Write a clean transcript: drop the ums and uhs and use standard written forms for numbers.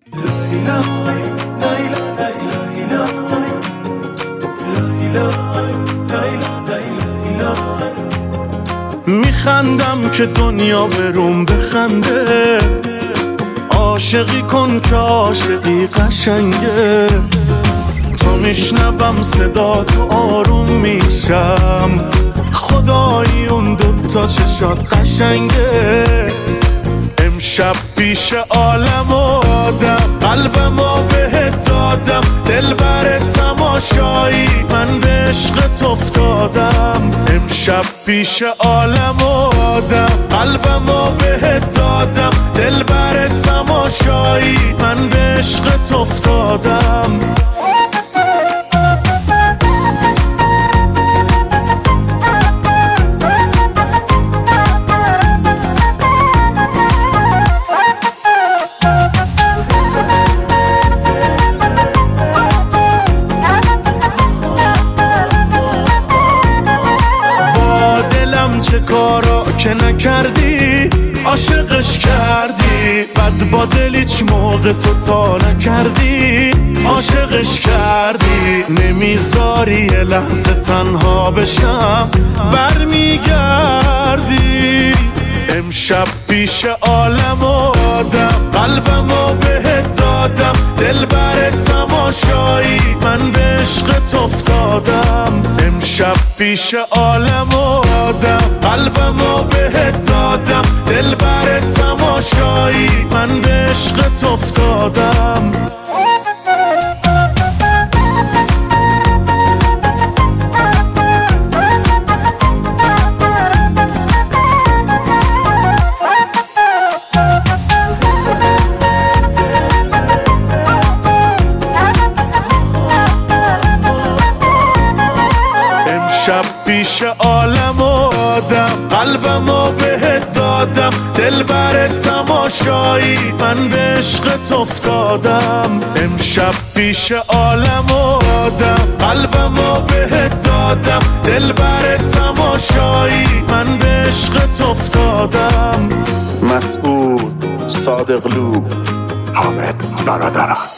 میخندم که دنیا بروم بخنده، عاشقی کن که عاشقی قشنگه. تا میشنوم صدا تو آروم میشم، خدایی اون دوتا چشات قشنگه. امشب پیش عالم و آدم قلبمو بهت دادم، دلبر تماشایی من به عشقت افتادم. امشب پیش عالم و آدم قلبمو بهت دادم، دلبر تماشایی من به عشقت افتادم. چه کارا که نکردی عاشقش کردی، بد با دل هیچ موقع تو تا نکردی عاشقش کردی. نمیذاری یه لحظه تنها بشم برمیگردی. امشب پیش عالم و آدم قلبمو بهت دادم، دلبر تماشایی من به عشقت افتادم. امشب پیش عالم و آدم قلبمو بهت دادم، دلبر تماشایی من به عشقت افتادم. شب پیش عالم و آدم قلبمو بهت دادم، دلبر تماشایی من به عشقت افتادم. امشب پیش عالم و آدم قلبمو بهت دادم، دلبر تماشایی من به عشقت افتادم. مسعود صادقلو، حامد برادران.